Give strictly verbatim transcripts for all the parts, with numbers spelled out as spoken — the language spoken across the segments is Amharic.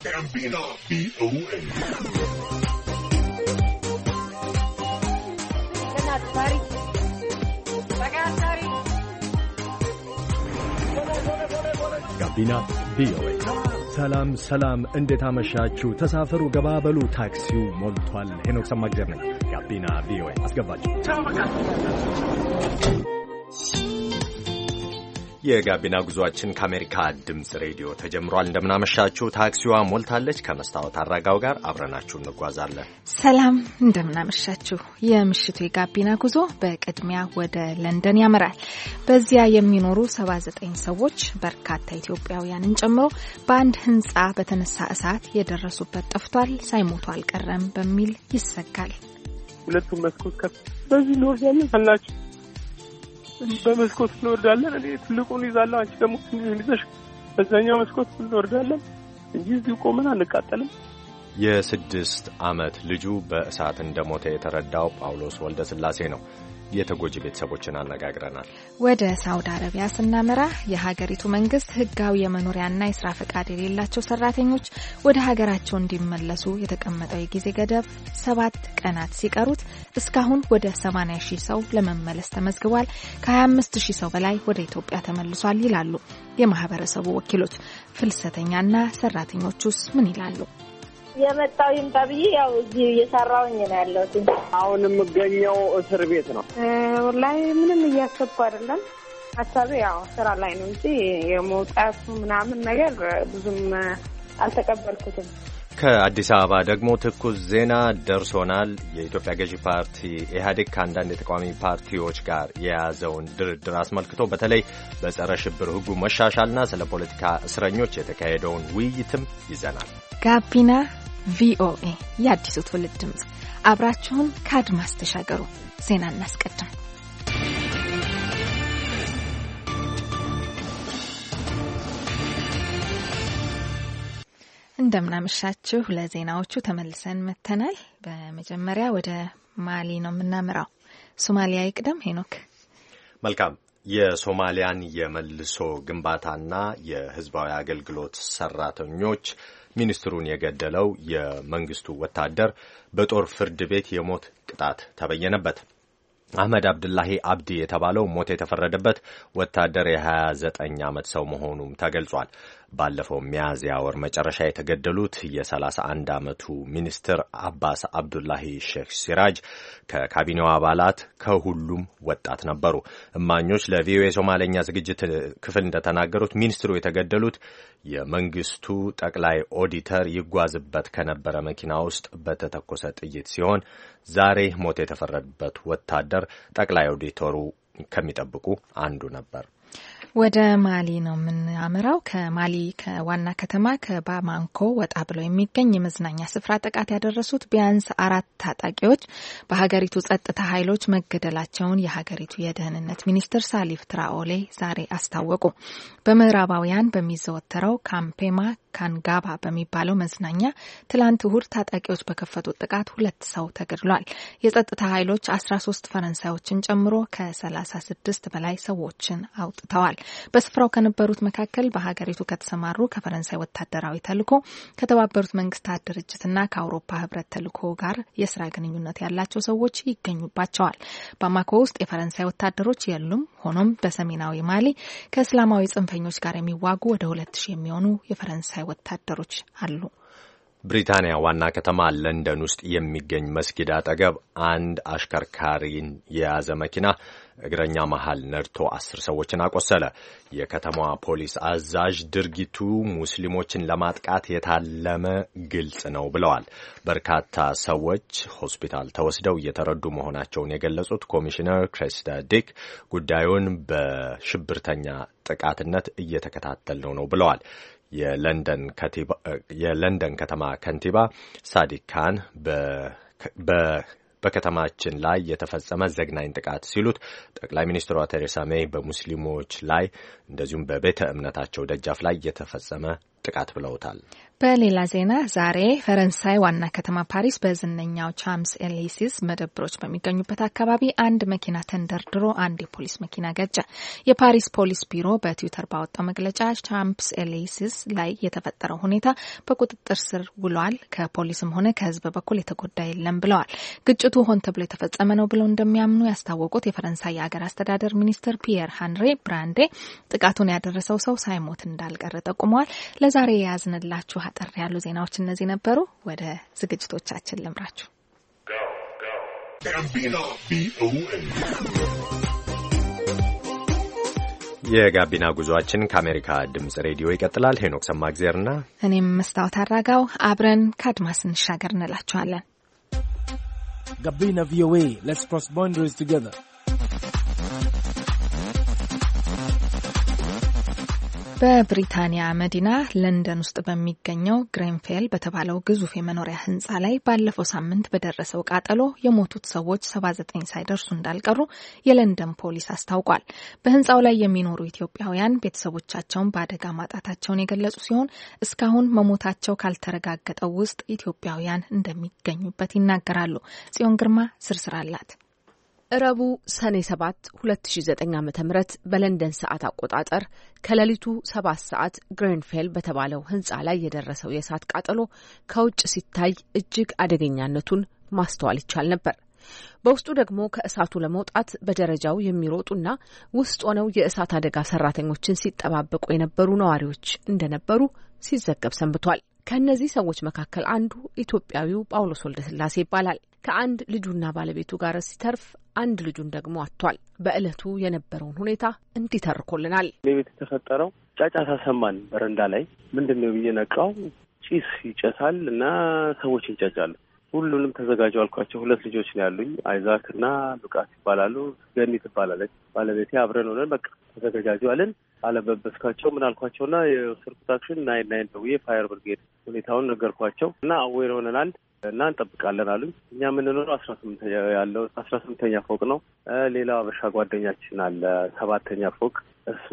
ጋቢና ቪኦኤ ጋቢና ቪኦኤ። ሰላም ሰላም፣ እንዴት አመሻችሁ? ተሳፈሩ፣ ገባበሉ፣ ታክሲው ሞልቷል። ሄኖክ ሰማግደር ነኝ። ጋቢና ቪኦኤ አስገባችሁ። የጋቢና ጉዟችን ከአሜሪካ ድምፅ ሬዲዮ ተጀምሯል። እንደምናመሻችሁ፣ ታክሲዋ ሞልታለች። ከመስታወት አራጋው ጋር አብረናችሁ እንጓዛለን። ሰላም እንደምናመሻችሁ። የምሽቱ የጋቢና ጉዞ በቅድሚያ ወደ ለንደን ያመራል። በዚያ የሚኖሩ ሰባ ዘጠኝ ሰዎች በርካታ ኢትዮጵያውያንን ጨምሮ በአንድ ሕንጻ በተነሳ እሳት የደረሱበት ጠፍቷል፣ ሳይሞቱ አልቀረም በሚል ይሰጋል። ሁለቱም መስኮት ከፍ በዚህ ነው ያላችሁ በመስኮት እንወርዳለን። እኔ ትልቁን ይዛለሁ፣ አንቺ ደግሞ ትንሹን ይዘሽ በዛኛው መስኮት እንወርዳለን እንጂ እዚሁ ቆመን አንቃጠልም። የስድስት ዓመት ልጁ በእሳት እንደሞተ የተረዳው ጳውሎስ ወልደ ስላሴ ነው። የተጎጂ ቤተሰቦችን አነጋግረናል። ወደ ሳውዲ አረቢያ ስናመራ የሀገሪቱ መንግስት ህጋዊ የመኖሪያና የስራ ፈቃድ የሌላቸው ሰራተኞች ወደ ሀገራቸው እንዲመለሱ የተቀመጠው የጊዜ ገደብ ሰባት ቀናት ሲቀሩት እስካሁን ወደ ሰማንያ ሺህ ሰው ለመመለስ ተመዝግቧል። ከሀያ አምስት ሺህ ሰው በላይ ወደ ኢትዮጵያ ተመልሷል ይላሉ የማህበረሰቡ ወኪሎች። ፍልሰተኛና ሰራተኞቹስ ምን ይላሉ? የመጣው ይምጣ ብዬ ያው እዚህ እየሰራሁኝ ነው ያለሁት። አሁን የምገኘው እስር ቤት ነው። ወላሂ ምንም እያሰብኩ አይደለም። ሀሳቤ ያው ስራ ላይ ነው እንጂ የመውጣቱ ምናምን ነገር ብዙም አልተቀበልኩትም። ከአዲስ አበባ ደግሞ ትኩስ ዜና ደርሶናል። የኢትዮጵያ ገዢ ፓርቲ ኢህአዴግ ከአንዳንድ የተቃዋሚ ፓርቲዎች ጋር የያዘውን ድርድር አስመልክቶ በተለይ በጸረ ሽብር ህጉ መሻሻልና ስለ ፖለቲካ እስረኞች የተካሄደውን ውይይትም ይዘናል። ጋቢና ቪኦኤ የአዲሱ ትውልድ ድምፅ፣ አብራችሁን ከአድማስ ተሻገሩ። ዜና እናስቀድም። እንደምናመሻችሁ፣ ለዜናዎቹ ተመልሰን መተናል። በመጀመሪያ ወደ ማሊ ነው የምናመራው። ሶማሊያ ይቅደም። ሄኖክ መልካም። የሶማሊያን የመልሶ ግንባታና የህዝባዊ አገልግሎት ሰራተኞች ሚኒስትሩን የገደለው የመንግስቱ ወታደር በጦር ፍርድ ቤት የሞት ቅጣት ተበየነበት። አህመድ አብዱላሂ አብዲ የተባለው ሞት የተፈረደበት ወታደር የሀያ ዘጠኝ ዓመት ሰው መሆኑም ተገልጿል። ባለፈው ሚያዝያ ወር መጨረሻ የተገደሉት የሰላሳ አንድ ዓመቱ ሚኒስትር አባስ አብዱላሂ ሼክ ሲራጅ ከካቢኔው አባላት ከሁሉም ወጣት ነበሩ። እማኞች ለቪኦኤ ሶማሌኛ ዝግጅት ክፍል እንደተናገሩት ሚኒስትሩ የተገደሉት የመንግስቱ ጠቅላይ ኦዲተር ይጓዝበት ከነበረ መኪና ውስጥ በተተኮሰ ጥይት ሲሆን ዛሬ ሞት የተፈረደበት ወታደር ጠቅላይ ኦዲተሩ ከሚጠብቁ አንዱ ነበር። ወደ ማሊ ነው የምናመራው። ከማሊ ከዋና ከተማ ከባማንኮ ወጣ ብሎ የሚገኝ የመዝናኛ ስፍራ ጥቃት ያደረሱት ቢያንስ አራት ታጣቂዎች በሀገሪቱ ጸጥታ ኃይሎች መገደላቸውን የሀገሪቱ የደህንነት ሚኒስትር ሳሊፍ ትራኦሌ ዛሬ አስታወቁ። በምዕራባውያን በሚዘወተረው ካምፔማ ካንጋባ በሚባለው መዝናኛ ትላንት እሁድ ታጣቂዎች በከፈቱት ጥቃት ሁለት ሰው ተገድሏል። የጸጥታ ኃይሎች አስራ ሶስት ፈረንሳዮችን ጨምሮ ከሰላሳ ስድስት በላይ ሰዎችን አውጥተዋል። በስፍራው ከነበሩት መካከል በሀገሪቱ ከተሰማሩ ከፈረንሳይ ወታደራዊ ተልዕኮ፣ ከተባበሩት መንግስታት ድርጅትና ከአውሮፓ ህብረት ተልዕኮ ጋር የስራ ግንኙነት ያላቸው ሰዎች ይገኙባቸዋል። ባማኮ ውስጥ የፈረንሳይ ወታደሮች የሉም። ሆኖም በሰሜናዊ ማሊ ከእስላማዊ ጽንፈኞች ጋር የሚዋጉ ወደ ሁለት ሺህ የሚሆኑ የፈረንሳይ ወታደሮች አሉ። ብሪታንያ ዋና ከተማ ለንደን ውስጥ የሚገኝ መስጊድ አጠገብ አንድ አሽከርካሪን የያዘ መኪና እግረኛ መሃል ነድቶ አስር ሰዎችን አቆሰለ። የከተማዋ ፖሊስ አዛዥ ድርጊቱ ሙስሊሞችን ለማጥቃት የታለመ ግልጽ ነው ብለዋል። በርካታ ሰዎች ሆስፒታል ተወስደው እየተረዱ መሆናቸውን የገለጹት ኮሚሽነር ክሬስታ ዲክ ጉዳዩን በሽብርተኛ ጥቃትነት እየተከታተልነው ነው ብለዋል። የለንደን ከቲባ የለንደን ከተማ ከንቲባ ሳዲቅ ካን በ በከተማችን ላይ የተፈጸመ ዘግናኝ ጥቃት ሲሉት ጠቅላይ ሚኒስትሯ ቴሬሳ ሜይ በሙስሊሞች ላይ እንደዚሁም በቤተ እምነታቸው ደጃፍ ላይ የተፈጸመ ጥቃት ብለውታል። በሌላ ዜና ዛሬ ፈረንሳይ ዋና ከተማ ፓሪስ በዝነኛው ቻምፕስ ኤሊሲስ መደብሮች በሚገኙበት አካባቢ አንድ መኪና ተንደርድሮ አንድ የፖሊስ መኪና ገጨ። የፓሪስ ፖሊስ ቢሮ በትዊተር ባወጣው መግለጫ ቻምፕስ ኤሊሲስ ላይ የተፈጠረው ሁኔታ በቁጥጥር ስር ውሏል፣ ከፖሊስም ሆነ ከህዝብ በኩል የተጎዳ የለም ብለዋል። ግጭቱ ሆን ተብሎ የተፈጸመ ነው ብለው እንደሚያምኑ ያስታወቁት የፈረንሳይ የሀገር አስተዳደር ሚኒስትር ፒየር ሃንሬ ብራንዴ ጥቃቱን ያደረሰው ሰው ሳይሞት እንዳልቀረ ጠቁመዋል። ለዛሬ የያዝንላችሁ አጠር ያሉ ዜናዎች እነዚህ ነበሩ። ወደ ዝግጅቶቻችን ልምራችሁ። የጋቢና ጉዟችን ከአሜሪካ ድምጽ ሬዲዮ ይቀጥላል። ሄኖክ ሰማግዜርና እኔም መስታወት አራጋው አብረን ከአድማስ እንሻገር እንላችኋለን። ጋቢና ቪኦኤ Let's cross boundaries together. በብሪታንያ መዲና ለንደን ውስጥ በሚገኘው ግሬንፌል በተባለው ግዙፍ የመኖሪያ ህንጻ ላይ ባለፈው ሳምንት በደረሰው ቃጠሎ የሞቱት ሰዎች ሰባ ዘጠኝ ሳይደርሱ እንዳልቀሩ የለንደን ፖሊስ አስታውቋል። በህንጻው ላይ የሚኖሩ ኢትዮጵያውያን ቤተሰቦቻቸውን በአደጋ ማጣታቸውን የገለጹ ሲሆን እስካሁን መሞታቸው ካልተረጋገጠው ውስጥ ኢትዮጵያውያን እንደሚገኙበት ይናገራሉ። ጽዮን ግርማ ዝርዝር አላት። ረቡ ሰኔ ሰባት ሁለት ሺ ዘጠኝ ዓመተ ምህረት በለንደን ሰዓት አቆጣጠር ከሌሊቱ ሰባት ሰዓት ግሬንፌል በተባለው ህንጻ ላይ የደረሰው የእሳት ቃጠሎ ከውጭ ሲታይ እጅግ አደገኛነቱን ማስተዋል ይቻል ነበር። በውስጡ ደግሞ ከእሳቱ ለመውጣት በደረጃው የሚሮጡና ውስጥ ሆነው የእሳት አደጋ ሰራተኞችን ሲጠባበቁ የነበሩ ነዋሪዎች እንደነበሩ ሲዘገብ ሰንብቷል። ከነዚህ ሰዎች መካከል አንዱ ኢትዮጵያዊው ጳውሎስ ወልደስላሴ ይባላል። ከአንድ ልጁና ባለቤቱ ጋር ሲተርፍ አንድ ልጁን ደግሞ አጥቷል። በእለቱ የነበረውን ሁኔታ እንዲህ ተርኮልናል። ቤት የተፈጠረው ጫጫታ ሰማን። በረንዳ ላይ ምንድነው ብዬ ነቃው። ጭስ ይጨሳል እና ሰዎች ይንጫጫሉ። ሁሉንም ተዘጋጁ አልኳቸው። ሁለት ልጆች ነው ያሉኝ፣ አይዛክ እና ሉቃስ ይባላሉ። ገኒ ትባላለች ባለቤቴ። አብረን ሆነን በቃ ተዘጋጁ አለን። አለበበስካቸው ምን አልኳቸውና የሰርኩት አክሽን ናይን ናይን ደውዬ ፋየር ብርጌድ ሁኔታውን ነገርኳቸው እና አዌር ሆነናል እና እንጠብቃለን አሉኝ። እኛ የምንኖረው አስራ ስምንተኛ ያለው አስራ ስምንተኛ ፎቅ ነው። ሌላው አበሻ ጓደኛችን አለ ሰባተኛ ፎቅ። እሱ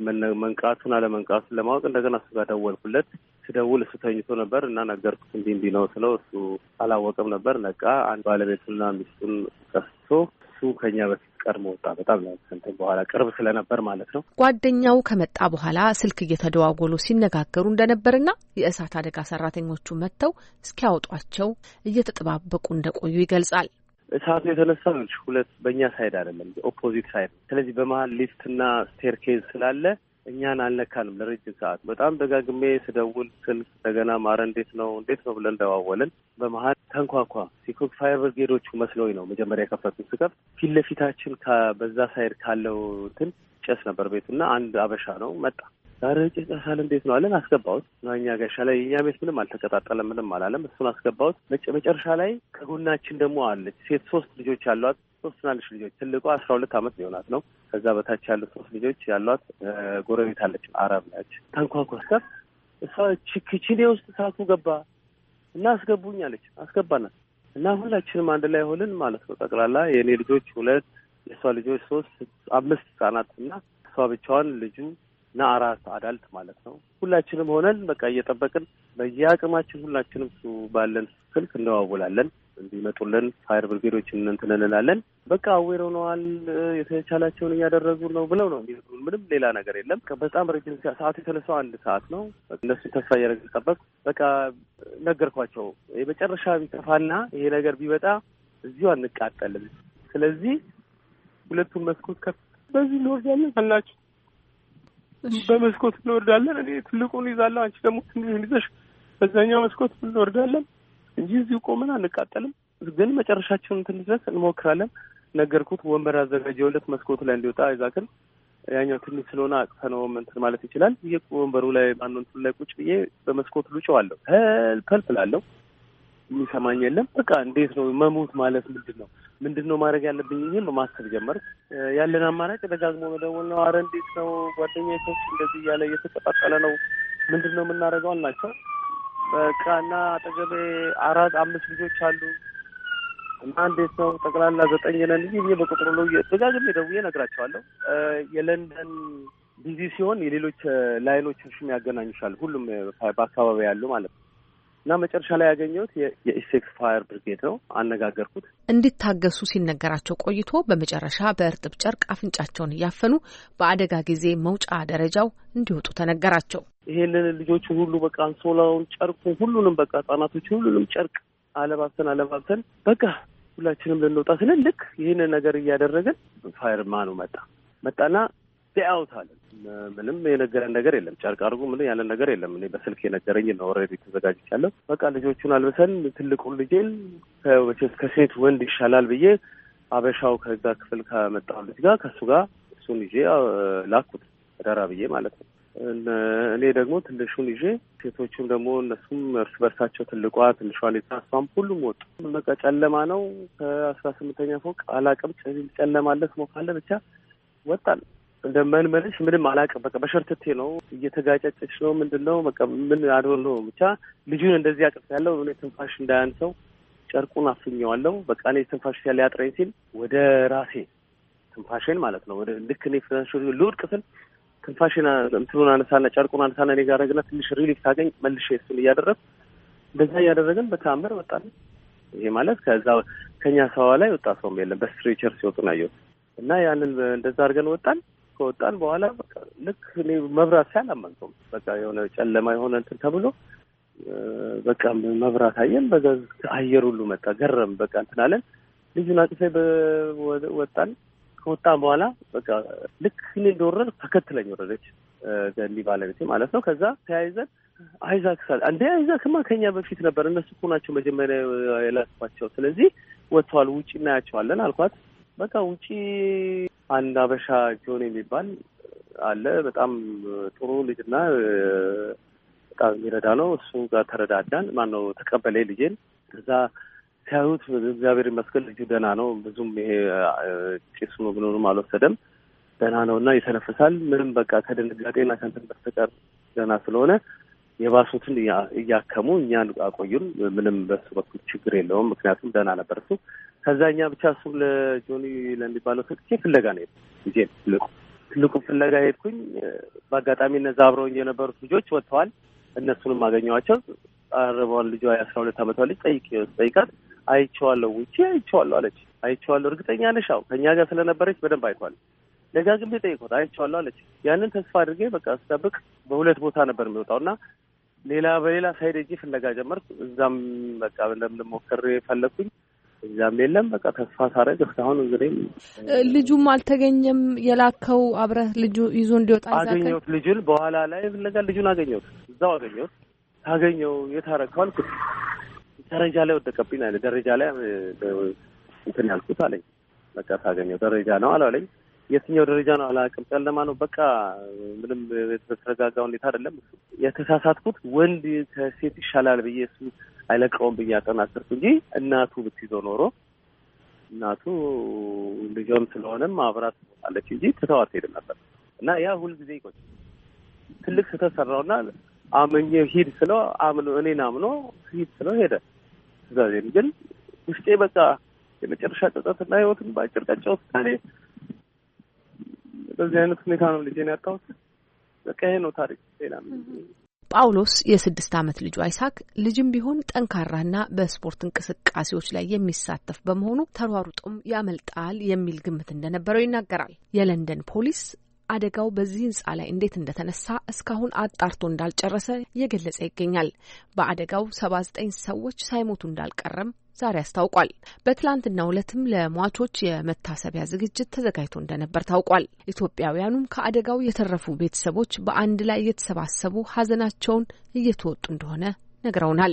መንቃቱን አለመንቃቱን ለማወቅ እንደገና እሱ ጋር ደወልኩለት። ስደውል እሱ ተኝቶ ነበር እና ነገርኩት። እንዲህ እንዲህ ነው ስለው እሱ አላወቅም ነበር። ነቃ። አንድ ባለቤቱና ሚስቱን ቀስቶ እሱ ከኛ በፊት ቀድሞ ወጣ። በጣም ነው እንትን በኋላ ቅርብ ስለነበር ማለት ነው። ጓደኛው ከመጣ በኋላ ስልክ እየተደዋወሉ ሲነጋገሩ እንደነበርና የእሳት አደጋ ሰራተኞቹ መጥተው እስኪያወጧቸው እየተጠባበቁ እንደቆዩ ይገልጻል። እሳቱ የተነሳው ሁለት በእኛ ሳይድ አይደለም፣ ኦፖዚት ሳይድ። ስለዚህ በመሀል ሊፍትና ስቴርኬዝ ስላለ እኛን አልነካንም ለረጅም ሰዓት። በጣም ደጋግሜ ስደውል ስልክ እንደገና ማረ እንዴት ነው እንዴት ነው ብለን ደዋወልን። በመሀል ተንኳኳ። ሲኮክ ፋየር ብርጌዶቹ መስሎኝ ነው መጀመሪያ የከፈቱት። ስከፍት ፊት ለፊታችን በዛ ሳይድ ካለው እንትን ጨስ ነበር ቤቱና አንድ አበሻ ነው መጣ። ዛሬ ጭሳል እንዴት ነው አለን። አስገባሁት። እኛ ጋሻ ላይ የኛ ቤት ምንም አልተቀጣጠለም፣ ምንም አላለም። እሱን አስገባሁት። መጨረሻ ላይ ከጎናችን ደግሞ አለች ሴት፣ ሶስት ልጆች ያሏት፣ ሶስት ትናንሽ ልጆች። ትልቋ አስራ ሁለት አመት ሊሆናት ነው። ከዛ በታች ያሉት ሶስት ልጆች ያሏት ጎረቤት አለች፣ አረብ ነች። ታንኳኳ። ስከፍ እሷ ኪችኔ ውስጥ እሳቱ ገባ እና አስገቡኝ አለች። አስገባናት እና ሁላችንም አንድ ላይ ሆንን ማለት ነው። ጠቅላላ የእኔ ልጆች ሁለት፣ የእሷ ልጆች ሶስት፣ አምስት ህጻናት እና እሷ ብቻዋን ልጁ እና አራት አዳልት ማለት ነው። ሁላችንም ሆነን በቃ እየጠበቅን በየአቅማችን ሁላችንም እሱ ባለን ስልክ እንደዋውላለን እንዲመጡልን ፋየር ብርጌዶችን እንትን እንላለን። በቃ አዌር ሆነዋል፣ የተቻላቸውን እያደረጉ ነው ብለው ነው የሚሉን። ምንም ሌላ ነገር የለም። በጣም ረጅም ሰዓት የተነሳው አንድ ሰዓት ነው። እነሱ ተስፋ እያደረግን ጠበቅ። በቃ ነገርኳቸው የመጨረሻ ቢጠፋና ይሄ ነገር ቢበጣ እዚሁ አንቃጠልም። ስለዚህ ሁለቱን መስኮት ከፍ በዚህ እንወርዳለን አላችሁ። በመስኮት እንወርዳለን። እኔ ትልቁን ይዛለሁ፣ አንቺ ደግሞ ትንሽ ይዘሽ በዛኛው መስኮት እንወርዳለን እንጂ እዚሁ ቆመን አንቃጠልም። ግን መጨረሻችንን እንትን ድረስ እንሞክራለን። ነገርኩት። ወንበር አዘጋጀውለት መስኮቱ ላይ እንዲወጣ አይዛክን። ያኛው ትንሽ ስለሆነ አቅፈነው እንትን ማለት ይችላል። ይሄ ወንበሩ ላይ ማንነቱ እንትን ላይ ቁጭ ብዬ በመስኮቱ ልጨዋለሁ። ሄልፕ ሄልፕ እላለሁ። የሚሰማኝ የለም። በቃ እንዴት ነው መሞት ማለት ምንድን ነው ምንድን ነው ማድረግ ያለብኝ? ይሄን በማሰብ ጀመርኩ። ያለን አማራጭ ደጋግሞ መደወል ነው። አረ እንዴት ነው ጓደኛዬ ሰዎች እንደዚህ እያለ እየተቀጣጠለ ነው፣ ምንድን ነው የምናደርገው አልናቸው። በቃ እና አጠገቤ አራት አምስት ልጆች አሉ እና እንዴት ነው ጠቅላላ ዘጠኝ ነን እንጂ እኔ በቁጥሩ ነው ደጋግሜ ደውዬ እነግራቸዋለሁ። የለንደን ቢዚ ሲሆን የሌሎች ላይኖችም ያገናኙሻል ሁሉም በአካባቢ ያሉ ማለት ነው። እና መጨረሻ ላይ ያገኘሁት የኢሴክስ ፋየር ብሪጌድ ነው። አነጋገርኩት። እንዲታገሱ ሲነገራቸው ቆይቶ በመጨረሻ በእርጥብ ጨርቅ አፍንጫቸውን እያፈኑ በአደጋ ጊዜ መውጫ ደረጃው እንዲወጡ ተነገራቸው። ይሄንን ልጆቹ ሁሉ በቃ አንሶላውን፣ ጨርቁን፣ ሁሉንም በቃ ህጻናቶቹ ሁሉንም ጨርቅ አለባብሰን አለባብሰን በቃ ሁላችንም ልንወጣ ስንል ልክ ይሄንን ነገር እያደረገን ፋየርማኑ መጣ መጣና ቢያውት አለ። ምንም የነገረን ነገር የለም። ጨርቅ አድርጉ ምን ያለ ነገር የለም። እኔ በስልክ የነገረኝ ነው። ኦልሬዲ ተዘጋጅቻለሁ። በቃ ልጆቹን አልበሰን ትልቁን ልጄን ከሴት ወንድ ይሻላል ብዬ አበሻው ከዛ ክፍል ከመጣው ልጅ ጋር ከሱ ጋር እሱን ይዤ ላኩት ደራ ብዬ ማለት ነው። እኔ ደግሞ ትንሹን ይዤ ሴቶቹን ደግሞ እነሱም እርስ በርሳቸው ትልቋ ትንሿን የታሷም ሁሉም ወጡ። በቃ ጨለማ ነው። ከአስራ ስምንተኛ ፎቅ አላቅም ጨለማለት ሞካለ ብቻ ወጣል። እንደማንመለሽ ምንም አላቅም። በቃ በሸርትቴ ነው እየተጋጨጨች ነው ምንድነው በቃ ምን አድርጎ ነው ብቻ ልጁን እንደዚህ አቅፍ ያለው እኔ ትንፋሽ እንዳያንሰው ጨርቁን አፍኘዋለሁ። በቃ እኔ ትንፋሽ ያለ ያጥረኝ ሲል ወደ ራሴ ትንፋሽን ማለት ነው ወደ ልክ እኔ ፍራሽ ልውድቅ ስል ትንፋሽን እንትኑን አነሳና ጨርቁን አነሳና እኔ ጋር አረግና ትንሽ ሪሊፍ ታገኝ መልሼ እሱን እያደረግን እንደዛ እያደረግን በታምር ወጣን። ይሄ ማለት ከዛ ከኛ ሰው ላይ ወጣ ሰው የለም። በስትሬቸር ሲወጡ ነው ያየሁት። እና ያንን እንደዛ አድርገን ወጣን። ከወጣን በኋላ በቃ ልክ እኔ መብራት ሳላመንኩም በቃ የሆነ ጨለማ የሆነ እንትን ተብሎ በቃ መብራት አየን። በዛ አየር ሁሉ መጣ ገረም በቃ እንትን አለን። ልጁን አቅፌ ወጣን። ከወጣን በኋላ በቃ ልክ እኔ እንደወረድኩ ተከትለኝ ወረደች ገሊ ባለቤቴ ማለት ነው። ከዛ ተያይዘን አይዛክ ሳል አንዴ አይዛክማ ከኛ በፊት ነበር። እነሱ እኮ ናቸው መጀመሪያ የላኳቸው። ስለዚህ ወጥቷል ውጪ እናያቸዋለን አልኳት። በቃ ውጪ አንድ አበሻ ጆን የሚባል አለ። በጣም ጥሩ ልጅና በጣም የሚረዳ ነው። እሱ ጋር ተረዳዳን። ማነው ተቀበለኝ ልጄን። ከዛ ሲያዩት እግዚአብሔር ይመስገን ልጁ ደህና ነው። ብዙም ይሄ ጭሱ ነው ብሎንም አልወሰደም። ደህና ነውና ይተነፍሳል። ምንም በቃ ከድንጋጤና ከእንትን በስተቀር ደህና ስለሆነ የባሱትን እያከሙ እኛን አቆዩን። ምንም በሱ በኩል ችግር የለውም። ምክንያቱም ደህና ነበር እሱ። ከዛኛ ብቻ እሱ ለጆኒ ለሚባለው ሰጥቼ ፍለጋ ነው ልጄ ትልቁ ትልቁ ፍለጋ ሄድኩኝ። በአጋጣሚ እነዛ አብረውኝ የነበሩት ልጆች ወጥተዋል። እነሱንም አገኘኋቸው። አረባዋል ልጇ የአስራ ሁለት ዓመቷ ልጅ ጠይቅ ጠይቃት አይቼዋለሁ ውጪ አይቼዋለሁ አለች። አይቼዋለሁ እርግጠኛ ነሽ? አዎ ከኛ ጋር ስለነበረች በደንብ አይቷል። ደጋግሜ ጠይቆት አይቼዋለሁ አለች። ያንን ተስፋ አድርጌ በቃ ስጠብቅ በሁለት ቦታ ነበር የሚወጣውና ሌላ በሌላ ሳይድ እጂ ፍለጋ ጀመርኩ። እዛም በቃ እንደምን ሞክሬ ፈለኩኝ። እዛም የለም። በቃ ተስፋ ሳረግ እስካሁን እንግዲህ ልጁም አልተገኘም። የላከው አብረህ ልጁ ይዞ እንዲወጣ ይዛከ አገኘሁት። ልጁን በኋላ ላይ ፍለጋ ልጁን አገኘሁት። እዛው አገኘሁት። ታገኘው የታረከው አልኩት። ደረጃ ላይ ወደቀብኝ አለ። ደረጃ ላይ እንትን ያልኩት አለኝ። በቃ ታገኘው ደረጃ ነው አላለኝ። የትኛው ደረጃ ነው አላውቅም። ጨለማ ነው በቃ ምንም የተረጋጋ ሁኔታ አይደለም። የተሳሳትኩት ወንድ ከሴት ይሻላል ብዬ እሱ አይለቀውም ብዬ አጠናከርኩ እንጂ እናቱ ብትይዘው ኖሮ እናቱ ልጇም ስለሆነም አብራት አለች እንጂ ትተዋት ሄድ ነበር። እና ያ ሁልጊዜ ይቆይ ትልቅ ተሰራውና አመኘ ሂድ ስለው አምኖ እኔን አምኖ ሂድ ስለው ሄደ። ስለዚህ ግን ውስጤ በቃ የመጨረሻ ጸጸትና ህይወትን ባጭር ቀጨው ታዲያ በዚህ አይነት ሁኔታ ነው ልጄን ያጣሁት። በቃ ይሄ ነው ታሪክ። ሌላ ጳውሎስ የስድስት ዓመት ልጁ አይሳክ ልጅም ቢሆን ጠንካራና በስፖርት እንቅስቃሴዎች ላይ የሚሳተፍ በመሆኑ ተሯሩጦም ያመልጣል የሚል ግምት እንደነበረው ይናገራል። የለንደን ፖሊስ አደጋው በዚህ ህንጻ ላይ እንዴት እንደተነሳ እስካሁን አጣርቶ እንዳልጨረሰ እየገለጸ ይገኛል። በአደጋው ሰባ ዘጠኝ ሰዎች ሳይሞቱ እንዳልቀረም ዛሬ አስታውቋል። በትላንትናው ዕለትም ለሟቾች የመታሰቢያ ዝግጅት ተዘጋጅቶ እንደነበር ታውቋል። ኢትዮጵያውያኑም ከአደጋው የተረፉ ቤተሰቦች በአንድ ላይ እየተሰባሰቡ ሀዘናቸውን እየተወጡ እንደሆነ ነግረውናል።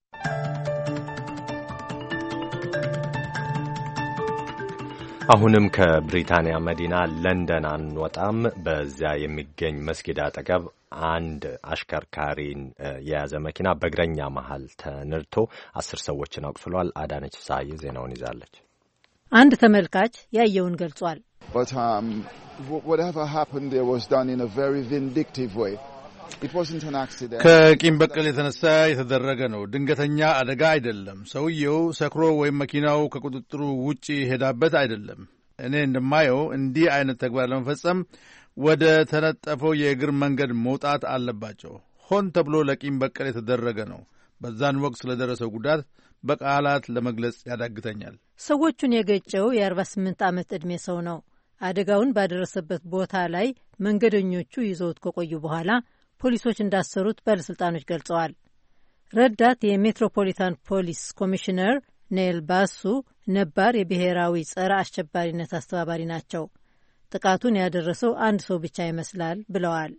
አሁንም ከብሪታንያ መዲና ለንደን አንወጣም። በዚያ የሚገኝ መስጊድ አጠገብ አንድ አሽከርካሪን የያዘ መኪና በእግረኛ መሀል ተነድቶ አስር ሰዎችን አቁስሏል። አዳነች ሳይ ዜናውን ይዛለች። አንድ ተመልካች ያየውን ገልጿል። But um, whatever happened there was done in a very vindictive way. It wasn't an accident. ከቂም በቀል የተነሳ የተደረገ ነው። ድንገተኛ አደጋ አይደለም። ሰውየው ሰክሮ ወይም መኪናው ከቁጥጥሩ ውጪ ሄዳበት አይደለም። እኔ እንደማየው እንዲህ አይነት ተግባር ለመፈጸም ወደ ተነጠፈው የእግር መንገድ መውጣት አለባቸው። ሆን ተብሎ ለቂም በቀል የተደረገ ነው። በዛን ወቅት ስለደረሰው ጉዳት በቃላት ለመግለጽ ያዳግተኛል። ሰዎቹን የገጨው የአርባ ስምንት ዓመት ዕድሜ ሰው ነው። አደጋውን ባደረሰበት ቦታ ላይ መንገደኞቹ ይዘውት ከቆዩ በኋላ ፖሊሶች እንዳሰሩት ባለሥልጣኖች ገልጸዋል። ረዳት የሜትሮፖሊታን ፖሊስ ኮሚሽነር ኔል ባሱ ነባር የብሔራዊ ጸረ አሸባሪነት አስተባባሪ ናቸው። ጥቃቱን ያደረሰው አንድ ሰው ብቻ ይመስላል ብለዋል።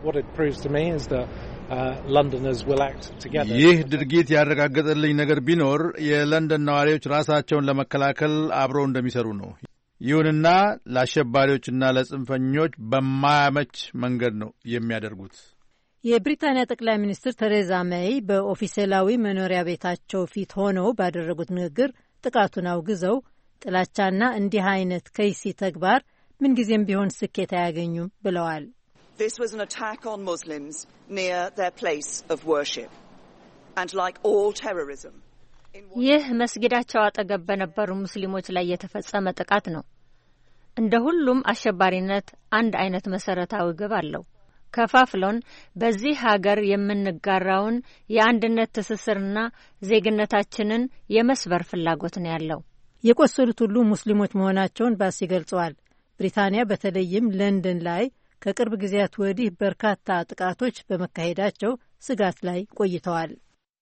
ይህ ድርጊት ያረጋገጠልኝ ነገር ቢኖር የለንደን ነዋሪዎች ራሳቸውን ለመከላከል አብረው እንደሚሰሩ ነው። ይሁንና ለአሸባሪዎችና ለጽንፈኞች በማያመች መንገድ ነው የሚያደርጉት። የብሪታንያ ጠቅላይ ሚኒስትር ቴሬዛ ሜይ በኦፊሴላዊ መኖሪያ ቤታቸው ፊት ሆነው ባደረጉት ንግግር ጥቃቱን አውግዘው ጥላቻና እንዲህ አይነት ከይሲ ተግባር ምንጊዜም ቢሆን ስኬት አያገኙም ብለዋል። This was an attack on Muslims near their place of worship. And like all terrorism, ይህ መስጊዳቸው አጠገብ በነበሩ ሙስሊሞች ላይ የተፈጸመ ጥቃት ነው። እንደ ሁሉም አሸባሪነት አንድ አይነት መሰረታዊ ግብ አለው። ከፋፍሎን በዚህ ሀገር የምንጋራውን የአንድነት ትስስርና ዜግነታችንን የመስበር ፍላጎት ነው ያለው። የቆሰሉት ሁሉ ሙስሊሞች መሆናቸውን ባስ ገልጸዋል። ብሪታንያ በተለይም ለንደን ላይ ከቅርብ ጊዜያት ወዲህ በርካታ ጥቃቶች በመካሄዳቸው ስጋት ላይ ቆይተዋል።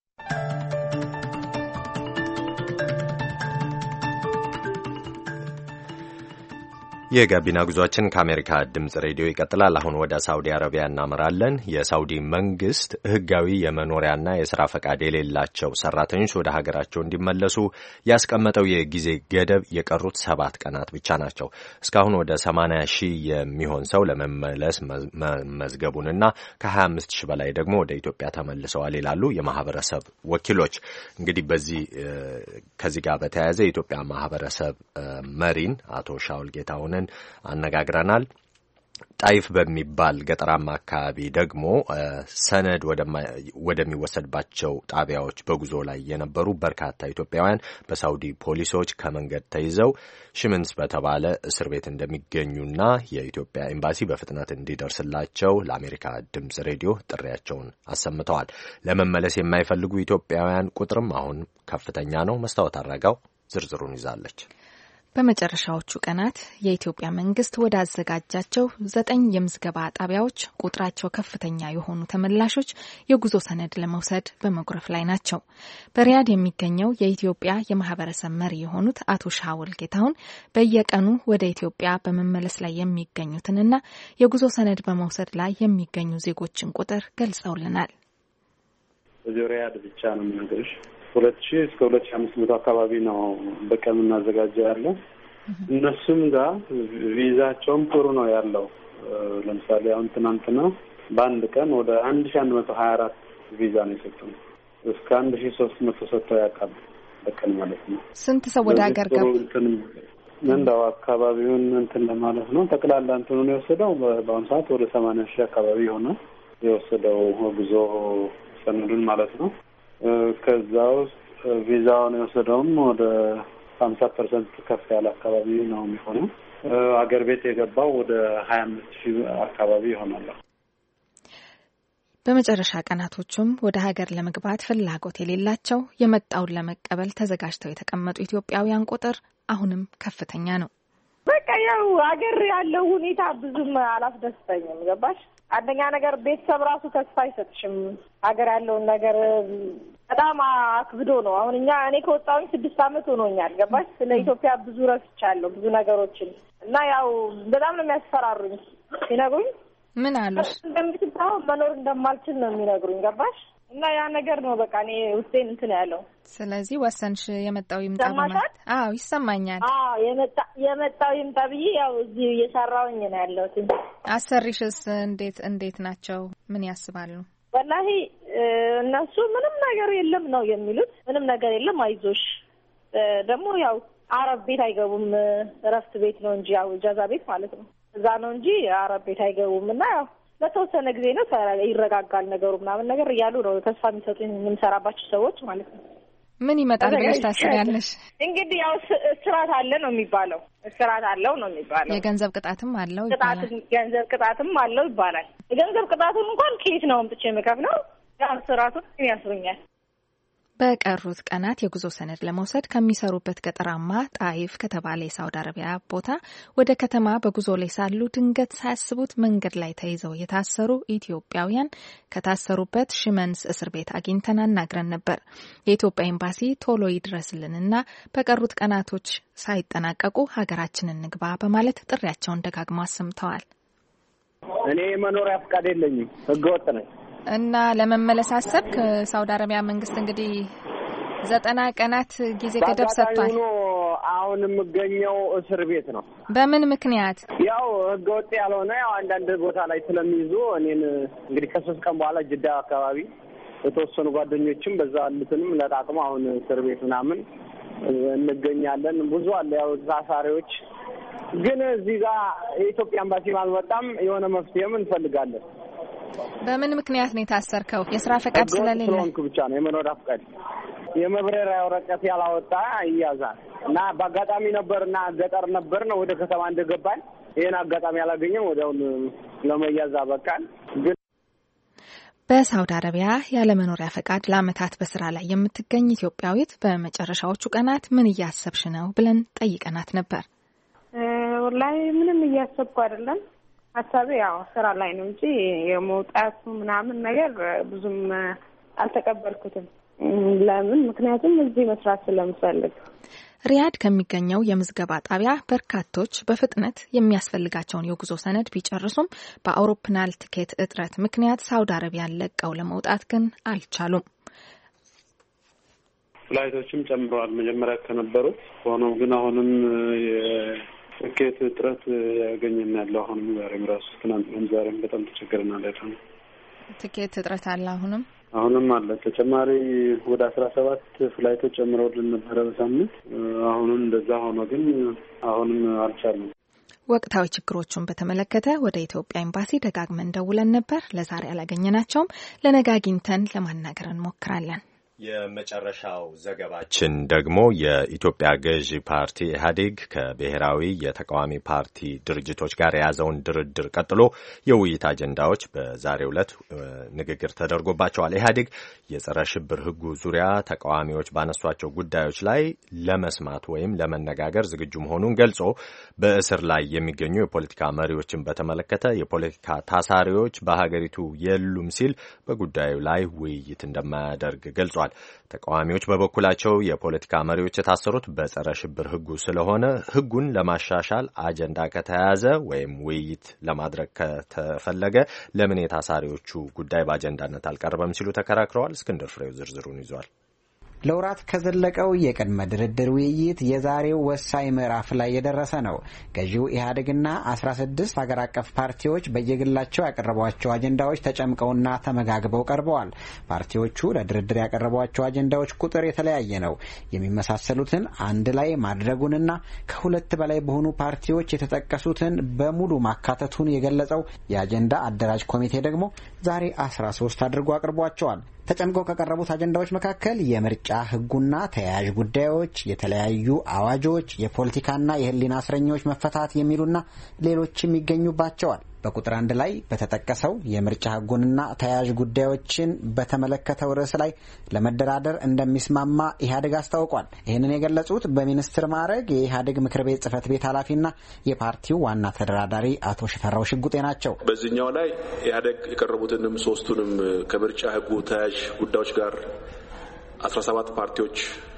የጋቢና ጉዟችን ከአሜሪካ ድምጽ ሬዲዮ ይቀጥላል። አሁን ወደ ሳውዲ አረቢያ እናመራለን። የሳውዲ መንግስት ህጋዊ የመኖሪያና የስራ ፈቃድ የሌላቸው ሰራተኞች ወደ ሀገራቸው እንዲመለሱ ያስቀመጠው የጊዜ ገደብ የቀሩት ሰባት ቀናት ብቻ ናቸው። እስካሁን ወደ ሰማንያ ሺህ የሚሆን ሰው ለመመለስ መመዝገቡንና ከሀያ አምስት ሺህ በላይ ደግሞ ወደ ኢትዮጵያ ተመልሰዋል ይላሉ የማህበረሰብ ወኪሎች። እንግዲህ በዚህ ከዚህ ጋር በተያያዘ የኢትዮጵያ ማህበረሰብ መሪን አቶ ሻውል ጌታሁን አነጋግረናል። ጣይፍ በሚባል ገጠራማ አካባቢ ደግሞ ሰነድ ወደሚወሰድባቸው ጣቢያዎች በጉዞ ላይ የነበሩ በርካታ ኢትዮጵያውያን በሳውዲ ፖሊሶች ከመንገድ ተይዘው ሽምንስ በተባለ እስር ቤት እንደሚገኙና የኢትዮጵያ ኤምባሲ በፍጥነት እንዲደርስላቸው ለአሜሪካ ድምጽ ሬዲዮ ጥሪያቸውን አሰምተዋል። ለመመለስ የማይፈልጉ ኢትዮጵያውያን ቁጥርም አሁን ከፍተኛ ነው። መስታወት አረጋው ዝርዝሩን ይዛለች። በመጨረሻዎቹ ቀናት የኢትዮጵያ መንግስት ወደ አዘጋጃቸው ዘጠኝ የምዝገባ ጣቢያዎች ቁጥራቸው ከፍተኛ የሆኑ ተመላሾች የጉዞ ሰነድ ለመውሰድ በመጉረፍ ላይ ናቸው። በሪያድ የሚገኘው የኢትዮጵያ የማህበረሰብ መሪ የሆኑት አቶ ሻውል ጌታሁን በየቀኑ ወደ ኢትዮጵያ በመመለስ ላይ የሚገኙትንና የጉዞ ሰነድ በመውሰድ ላይ የሚገኙ ዜጎችን ቁጥር ገልጸውልናል። በዚህ ሪያድ ብቻ ነው የምነግርሽ ሁለት ሺህ እስከ ሁለት ሺህ አምስት መቶ አካባቢ ነው በቀን እናዘጋጀው ያለው። እነሱም ጋር ቪዛቸውም ጥሩ ነው ያለው። ለምሳሌ አሁን ትናንትና በአንድ ቀን ወደ አንድ ሺህ አንድ መቶ ሀያ አራት ቪዛ ነው የሰጡን። እስከ አንድ ሺህ ሶስት መቶ ሰጥተው ያውቃሉ በቀን ማለት ነው። ስንት ሰው ወደ ሀገር ገቡ? እንደው አካባቢውን እንትን ለማለት ነው። ጠቅላላ እንትኑን የወሰደው በአሁኑ ሰዓት ወደ ሰማንያ ሺህ አካባቢ ሆነ የወሰደው ጉዞ ሰነዱን ማለት ነው። ከዛ ውስጥ ቪዛውን የወሰደውም ወደ ሀምሳ ፐርሰንት ከፍ ያለ አካባቢ ነው የሚሆነው። አገር ቤት የገባው ወደ ሀያ አምስት ሺህ አካባቢ ይሆናል። በመጨረሻ ቀናቶቹም ወደ ሀገር ለመግባት ፍላጎት የሌላቸው የመጣውን ለመቀበል ተዘጋጅተው የተቀመጡ ኢትዮጵያውያን ቁጥር አሁንም ከፍተኛ ነው። በቃ ያው ሀገር ያለው ሁኔታ ብዙም አላስደስተኝም። ገባሽ? አንደኛ ነገር ቤተሰብ ራሱ ተስፋ አይሰጥሽም። ሀገር ያለውን ነገር በጣም አክብዶ ነው። አሁን እኛ እኔ ከወጣሁኝ ስድስት አመት ሆኖኛል። ገባሽ? ስለ ኢትዮጵያ ብዙ ረስቻለሁ ብዙ ነገሮችን እና ያው በጣም ነው የሚያስፈራሩኝ። ሲነግሩኝ ምን አሉሽ? እንደምትታው መኖር እንደማልችል ነው የሚነግሩኝ። ገባሽ? እና ያ ነገር ነው በቃ እኔ ውስጤን እንትን ያለው። ስለዚህ ወሰንሽ የመጣው ይምጣ ማለት? አዎ ይሰማኛል። አዎ የመጣ የመጣው ይምጣ ብዬ ያው እዚህ እየሰራሁኝ ነው ያለሁት። አሰሪሽስ እንዴት እንዴት ናቸው? ምን ያስባሉ? ወላሂ እነሱ ምንም ነገር የለም ነው የሚሉት። ምንም ነገር የለም አይዞሽ። ደግሞ ያው አረብ ቤት አይገቡም፣ እረፍት ቤት ነው እንጂ ያው ጃዛ ቤት ማለት ነው። እዛ ነው እንጂ አረብ ቤት አይገቡም እና ያው ለተወሰነ ጊዜ ነው ይረጋጋል ነገሩ ምናምን ነገር እያሉ ነው ተስፋ የሚሰጡኝ የምንሰራባቸው ሰዎች ማለት ነው። ምን ይመጣል ብለሽ ታስቢያለሽ? እንግዲህ ያው እስራት አለ ነው የሚባለው። እስራት አለው ነው የሚባለው። የገንዘብ ቅጣትም አለው ይባላል። ገንዘብ ቅጣትም አለው ይባላል። የገንዘብ ቅጣቱን እንኳን ከየት ነው አምጥቼ የምከፍለው? ያው እስራቱን ያስሩኛል። በቀሩት ቀናት የጉዞ ሰነድ ለመውሰድ ከሚሰሩበት ገጠራማ ጣይፍ ከተባለ የሳውዲ አረቢያ ቦታ ወደ ከተማ በጉዞ ላይ ሳሉ ድንገት ሳያስቡት መንገድ ላይ ተይዘው የታሰሩ ኢትዮጵያውያን ከታሰሩበት ሽመንስ እስር ቤት አግኝተን አናግረን ነበር። የኢትዮጵያ ኤምባሲ ቶሎ ይድረስልንና በቀሩት ቀናቶች ሳይጠናቀቁ ሀገራችንን እንግባ በማለት ጥሪያቸውን ደጋግመው አሰምተዋል። እኔ መኖሪያ ፈቃድ የለኝም፣ ህገወጥ ነኝ እና ለመመለስ አሰብክ? ሳውዲ አረቢያ መንግስት እንግዲህ ዘጠና ቀናት ጊዜ ገደብ ሰጥቷል። አሁን የምገኘው እስር ቤት ነው። በምን ምክንያት? ያው ህገወጥ ያልሆነ ያው አንዳንድ ቦታ ላይ ስለሚይዙ እኔን እንግዲህ ከሶስት ቀን በኋላ ጅዳ አካባቢ የተወሰኑ ጓደኞችም በዛ አሉትንም ለጣጥሞ አሁን እስር ቤት ምናምን እንገኛለን። ብዙ አለ ያው ታሳሪዎች። ግን እዚህ ጋር የኢትዮጵያ ኤምባሲ አልመጣም። የሆነ መፍትሄም እንፈልጋለን። በምን ምክንያት ነው የታሰርከው? የስራ ፈቃድ ስለሌለ ስለሆንክ ብቻ ነው። የመኖሪያ ፈቃድ የመብረሪያ ወረቀት ያላወጣ ይያዛል። እና በአጋጣሚ ነበርና ገጠር ነበር ነው ወደ ከተማ እንደገባን ይሄን አጋጣሚ ያላገኘው ወዲያውን ለመያዝ አበቃን። ግን በሳውዲ አረቢያ ያለ መኖሪያ ፈቃድ ለዓመታት በስራ ላይ የምትገኝ ኢትዮጵያዊት በመጨረሻዎቹ ቀናት ምን እያሰብሽ ነው ብለን ጠይቀናት ነበር። ወላሂ ምንም እያሰብኩ አይደለም። ሀሳቤ ያው ስራ ላይ ነው እንጂ የመውጣቱ ምናምን ነገር ብዙም አልተቀበልኩትም። ለምን? ምክንያቱም እዚህ መስራት ስለምፈልግ። ሪያድ ከሚገኘው የምዝገባ ጣቢያ በርካቶች በፍጥነት የሚያስፈልጋቸውን የጉዞ ሰነድ ቢጨርሱም በአውሮፕላን ቲኬት እጥረት ምክንያት ሳውዲ አረቢያን ለቀው ለመውጣት ግን አልቻሉም። ፍላይቶችም ጨምረዋል መጀመሪያ ከነበሩት። ሆኖም ግን አሁንም ትኬት እጥረት ያገኘን ያለው አሁንም ዛሬም ራሱ ትናንትም ዛሬም በጣም ተቸግረናል። አይደል? ትኬት እጥረት አለ አሁንም አሁንም አለ። ተጨማሪ ወደ አስራ ሰባት ፍላይቶች ጨምረውልን ነበረ በሳምንት። አሁንም እንደዛ ሆኖ ግን አሁንም አልቻለም። ወቅታዊ ችግሮቹን በተመለከተ ወደ ኢትዮጵያ ኤምባሲ ደጋግመን ደውለን ነበር። ለዛሬ አላገኘናቸውም። ለነገ አግኝተን ለማናገር እንሞክራለን። የመጨረሻው ዘገባችን ደግሞ የኢትዮጵያ ገዢ ፓርቲ ኢህአዴግ ከብሔራዊ የተቃዋሚ ፓርቲ ድርጅቶች ጋር የያዘውን ድርድር ቀጥሎ የውይይት አጀንዳዎች በዛሬው ዕለት ንግግር ተደርጎባቸዋል። ኢህአዴግ የጸረ ሽብር ሕጉ ዙሪያ ተቃዋሚዎች ባነሷቸው ጉዳዮች ላይ ለመስማት ወይም ለመነጋገር ዝግጁ መሆኑን ገልጾ በእስር ላይ የሚገኙ የፖለቲካ መሪዎችን በተመለከተ የፖለቲካ ታሳሪዎች በሀገሪቱ የሉም ሲል በጉዳዩ ላይ ውይይት እንደማያደርግ ገልጿል። ተቃዋሚዎች በበኩላቸው የፖለቲካ መሪዎች የታሰሩት በጸረ ሽብር ሕጉ ስለሆነ ሕጉን ለማሻሻል አጀንዳ ከተያዘ ወይም ውይይት ለማድረግ ከተፈለገ ለምን የታሳሪዎቹ ጉዳይ በአጀንዳነት አልቀረበም ሲሉ ተከራክረዋል። እስክንድር ፍሬው ዝርዝሩን ይዟል። ለወራት ከዘለቀው የቅድመ ድርድር ውይይት የዛሬው ወሳኝ ምዕራፍ ላይ የደረሰ ነው። ገዢው ኢህአዴግና አስራ ስድስት ሀገር አቀፍ ፓርቲዎች በየግላቸው ያቀረቧቸው አጀንዳዎች ተጨምቀውና ተመጋግበው ቀርበዋል። ፓርቲዎቹ ለድርድር ያቀረቧቸው አጀንዳዎች ቁጥር የተለያየ ነው። የሚመሳሰሉትን አንድ ላይ ማድረጉንና ከሁለት በላይ በሆኑ ፓርቲዎች የተጠቀሱትን በሙሉ ማካተቱን የገለጸው የአጀንዳ አደራጅ ኮሚቴ ደግሞ ዛሬ አስራ ሶስት አድርጎ አቅርቧቸዋል። ተጨምቀው ከቀረቡት አጀንዳዎች መካከል የምርጫ ሕጉና ተያያዥ ጉዳዮች፣ የተለያዩ አዋጆች፣ የፖለቲካና የሕሊና እስረኞች መፈታት የሚሉና ሌሎችም ይገኙባቸዋል። በቁጥር አንድ ላይ በተጠቀሰው የምርጫ ሕጉንና ተያያዥ ጉዳዮችን በተመለከተው ርዕስ ላይ ለመደራደር እንደሚስማማ ኢህአዴግ አስታውቋል። ይህንን የገለጹት በሚኒስትር ማዕረግ የኢህአዴግ ምክር ቤት ጽህፈት ቤት ኃላፊና የፓርቲው ዋና ተደራዳሪ አቶ ሽፈራው ሽጉጤ ናቸው። በዚህኛው ላይ ኢህአዴግ የቀረቡትንም ሶስቱንም ከምርጫ ሕጉ ተያያዥ ጉዳዮች ጋር አስራ ሰባት ፓርቲዎች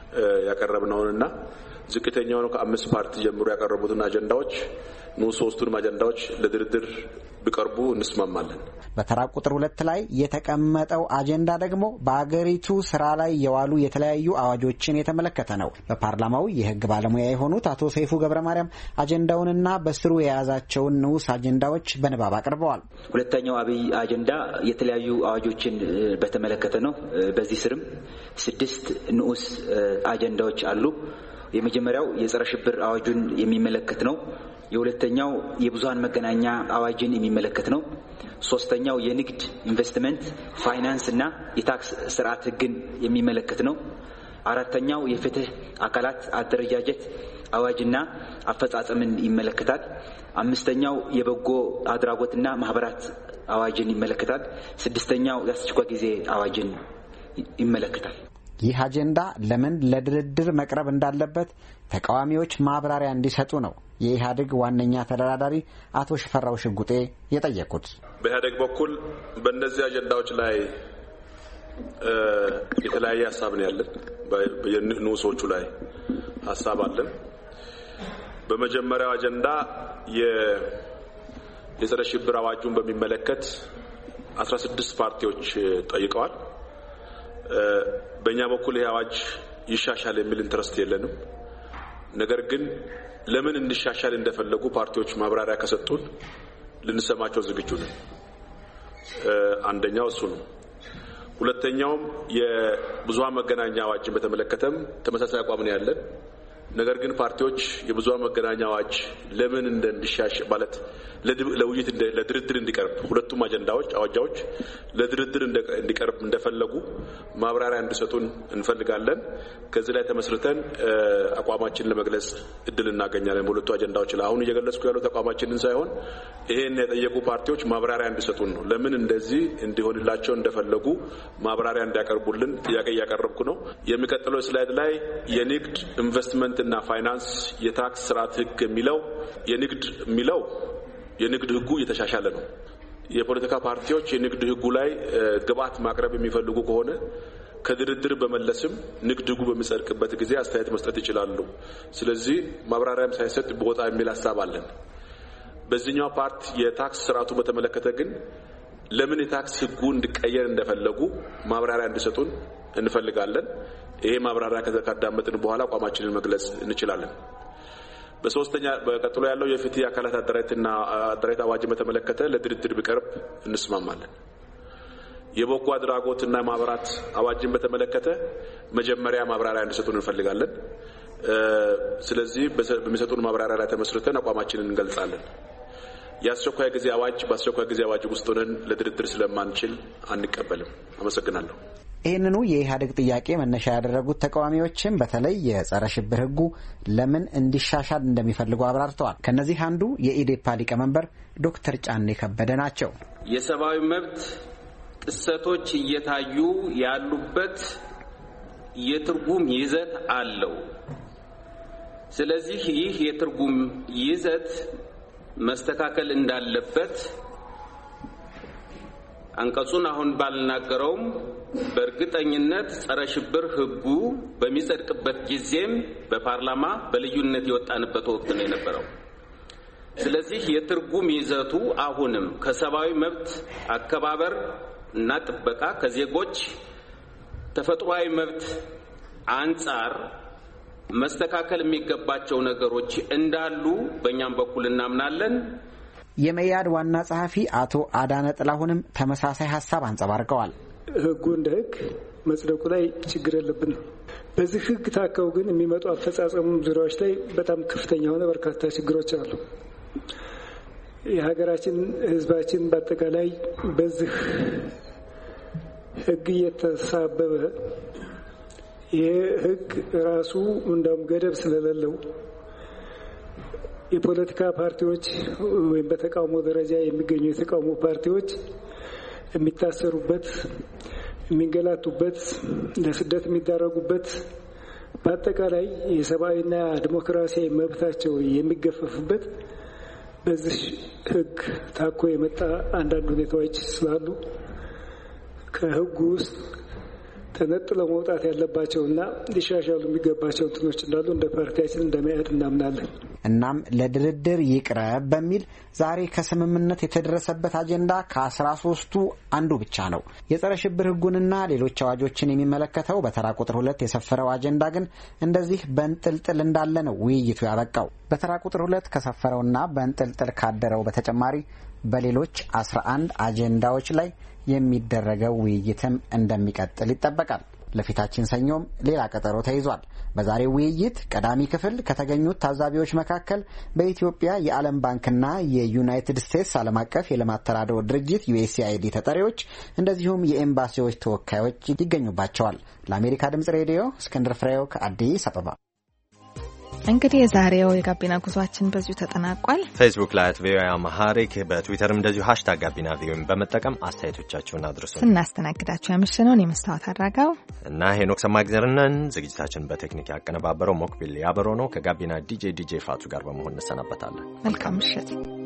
ያቀረብነውንና ዝቅተኛውን ከአምስት ፓርቲ ጀምሮ ያቀረቡትን አጀንዳዎች ኑ ሶስቱንም አጀንዳዎች ለድርድር ቢቀርቡ እንስማማለን። በተራ ቁጥር ሁለት ላይ የተቀመጠው አጀንዳ ደግሞ በአገሪቱ ስራ ላይ የዋሉ የተለያዩ አዋጆችን የተመለከተ ነው። በፓርላማው የህግ ባለሙያ የሆኑት አቶ ሰይፉ ገብረ ማርያም አጀንዳውንና በስሩ የያዛቸውን ንዑስ አጀንዳዎች በንባብ አቅርበዋል። ሁለተኛው አብይ አጀንዳ የተለያዩ አዋጆችን በተመለከተ ነው። በዚህ ስርም ስድስት ንዑስ አጀንዳዎች አሉ። የመጀመሪያው የጸረ ሽብር አዋጁን የሚመለከት ነው። የሁለተኛው የብዙሃን መገናኛ አዋጅን የሚመለከት ነው። ሶስተኛው የንግድ ኢንቨስትመንት፣ ፋይናንስ እና የታክስ ስርዓት ህግን የሚመለከት ነው። አራተኛው የፍትህ አካላት አደረጃጀት አዋጅና አፈጻጸምን ይመለከታል። አምስተኛው የበጎ አድራጎትና ማህበራት አዋጅን ይመለከታል። ስድስተኛው የአስቸኳይ ጊዜ አዋጅን ይመለከታል። ይህ አጀንዳ ለምን ለድርድር መቅረብ እንዳለበት ተቃዋሚዎች ማብራሪያ እንዲሰጡ ነው የኢህአዴግ ዋነኛ ተደራዳሪ አቶ ሽፈራው ሽጉጤ የጠየቁት። በኢህአዴግ በኩል በእነዚህ አጀንዳዎች ላይ የተለያየ ሀሳብ ነው ያለን። በንዑሶቹ ላይ ሀሳብ አለን። በመጀመሪያው አጀንዳ የጸረ ሽብር አዋጁን በሚመለከት አስራ ስድስት ፓርቲዎች ጠይቀዋል። በእኛ በኩል ይህ አዋጅ ይሻሻል የሚል ኢንትረስት የለንም። ነገር ግን ለምን እንዲሻሻል እንደፈለጉ ፓርቲዎች ማብራሪያ ከሰጡን ልንሰማቸው ዝግጁ ነን። አንደኛው እሱ ነው። ሁለተኛውም የብዙሃን መገናኛ አዋጅን በተመለከተም ተመሳሳይ አቋም ነው ያለን። ነገር ግን ፓርቲዎች የብዙሃን መገናኛ አዋጅ ለምን እንደሚሻሽ ማለት ለውይይት ለድርድር እንዲቀርብ ሁለቱም አጀንዳዎች አዋጃዎች ለድርድር እንዲቀርብ እንደፈለጉ ማብራሪያ እንዲሰጡን እንፈልጋለን። ከዚህ ላይ ተመስርተን አቋማችንን ለመግለጽ እድል እናገኛለን። በሁለቱ አጀንዳዎች ላይ አሁን እየገለጽኩ ያለው ተቋማችንን ሳይሆን ይሄን የጠየቁ ፓርቲዎች ማብራሪያ እንዲሰጡን ነው። ለምን እንደዚህ እንዲሆንላቸው እንደፈለጉ ማብራሪያ እንዲያቀርቡልን ጥያቄ እያቀረብኩ ነው። የሚቀጥለው ስላይድ ላይ የንግድ ኢንቨስትመንት እና ፋይናንስ የታክስ ስርዓት ህግ የሚለው የንግድ የሚለው የንግድ ህጉ እየተሻሻለ ነው። የፖለቲካ ፓርቲዎች የንግድ ህጉ ላይ ግብአት ማቅረብ የሚፈልጉ ከሆነ ከድርድር በመለስም ንግድ ህጉ በሚጸድቅበት ጊዜ አስተያየት መስጠት ይችላሉ። ስለዚህ ማብራሪያም ሳይሰጥ ቦታ የሚል ሀሳብ አለን። በዚህኛው ፓርት የታክስ ስርዓቱ በተመለከተ ግን ለምን የታክስ ህጉ እንዲቀየር እንደፈለጉ ማብራሪያ እንዲሰጡን እንፈልጋለን። ይሄ ማብራሪያ ከተካዳመጥን በኋላ አቋማችንን መግለጽ እንችላለን። በሶስተኛ በቀጥሎ ያለው የፍትህ አካላት አደራጀትና አደራጀት አዋጅ በተመለከተ ለድርድር ቢቀርብ እንስማማለን። የበጎ አድራጎትና ማህበራት አዋጅን በተመለከተ መጀመሪያ ማብራሪያ እንዲሰጡን እንፈልጋለን። ስለዚህ በሚሰጡን ማብራሪያ ላይ ተመስርተን አቋማችንን እንገልጻለን። የአስቸኳይ ጊዜ አዋጅ በአስቸኳይ ጊዜ አዋጅ ውስጥ ሆነን ለድርድር ስለማንችል አንቀበልም። አመሰግናለሁ። ይህንኑ የኢህአዴግ ጥያቄ መነሻ ያደረጉት ተቃዋሚዎችም በተለይ የጸረ ሽብር ህጉ ለምን እንዲሻሻል እንደሚፈልጉ አብራርተዋል። ከነዚህ አንዱ የኢዴፓ ሊቀመንበር ዶክተር ጫኔ ከበደ ናቸው። የሰብአዊ መብት ጥሰቶች እየታዩ ያሉበት የትርጉም ይዘት አለው። ስለዚህ ይህ የትርጉም ይዘት መስተካከል እንዳለበት አንቀጹን አሁን ባልናገረውም በእርግጠኝነት ጸረ ሽብር ህጉ በሚጸድቅበት ጊዜም በፓርላማ በልዩነት የወጣንበት ወቅት ነው የነበረው። ስለዚህ የትርጉም ይዘቱ አሁንም ከሰብአዊ መብት አከባበር እና ጥበቃ ከዜጎች ተፈጥሯዊ መብት አንጻር መስተካከል የሚገባቸው ነገሮች እንዳሉ በእኛም በኩል እናምናለን። የመያድ ዋና ጸሐፊ አቶ አዳነ ጥላሁንም ተመሳሳይ ሀሳብ አንጸባርቀዋል። ህጉ እንደ ህግ መጽደቁ ላይ ችግር የለብንም። በዚህ ህግ ታከው ግን የሚመጡ አፈጻጸሙ ዙሪያዎች ላይ በጣም ከፍተኛ የሆነ በርካታ ችግሮች አሉ። የሀገራችን ህዝባችን በአጠቃላይ በዚህ ህግ እየተሳበበ ይህ ህግ ራሱ እንደውም ገደብ ስለሌለው የፖለቲካ ፓርቲዎች ወይም በተቃውሞ ደረጃ የሚገኙ የተቃውሞ ፓርቲዎች የሚታሰሩበት፣ የሚንገላቱበት፣ ለስደት የሚዳረጉበት በአጠቃላይ የሰብአዊና ዲሞክራሲያዊ መብታቸው የሚገፈፍበት በዚህ ህግ ታኮ የመጣ አንዳንድ ሁኔታዎች ስላሉ ከህጉ ውስጥ ተነጥለው መውጣት ያለባቸውና ሊሻሻሉ የሚገባቸው እንትኖች እንዳሉ እንደ ፓርቲያችን እንደ መያድ እናምናለን። እናም ለድርድር ይቅረብ በሚል ዛሬ ከስምምነት የተደረሰበት አጀንዳ ከአስራ ሶስቱ አንዱ ብቻ ነው። የጸረ ሽብር ህጉንና ሌሎች አዋጆችን የሚመለከተው በተራ ቁጥር ሁለት የሰፈረው አጀንዳ ግን እንደዚህ በእንጥልጥል እንዳለ ነው ውይይቱ ያበቃው። በተራ ቁጥር ሁለት ከሰፈረውና በእንጥልጥል ካደረው በተጨማሪ በሌሎች አስራ አንድ አጀንዳዎች ላይ የሚደረገው ውይይትም እንደሚቀጥል ይጠበቃል። ለፊታችን ሰኞም ሌላ ቀጠሮ ተይዟል። በዛሬው ውይይት ቀዳሚ ክፍል ከተገኙት ታዛቢዎች መካከል በኢትዮጵያ የዓለም ባንክና የዩናይትድ ስቴትስ ዓለም አቀፍ የልማት ተራድኦ ድርጅት ዩኤስኤአይዲ ተጠሪዎች እንደዚሁም የኤምባሲዎች ተወካዮች ይገኙባቸዋል። ለአሜሪካ ድምጽ ሬዲዮ እስክንድር ፍሬው ከአዲስ አበባ። እንግዲህ የዛሬው የጋቢና ጉዟችን በዚሁ ተጠናቋል። ፌስቡክ ላይ ቪኦኤ አማሃሪክ፣ በትዊተርም እንደዚሁ ሃሽታግ ጋቢና ቪኦኤን በመጠቀም አስተያየቶቻችሁን አድርሱ። ስናስተናግዳችሁ ያመሸነውን የመስታወት አድራጋው እና ሄኖክ ሰማግዘርነን። ዝግጅታችን በቴክኒክ ያቀነባበረው ሞክቢል ያበሮ ነው። ከጋቢና ዲጄ ዲጄ ፋቱ ጋር በመሆን እንሰናበታለን። መልካም ምሽት።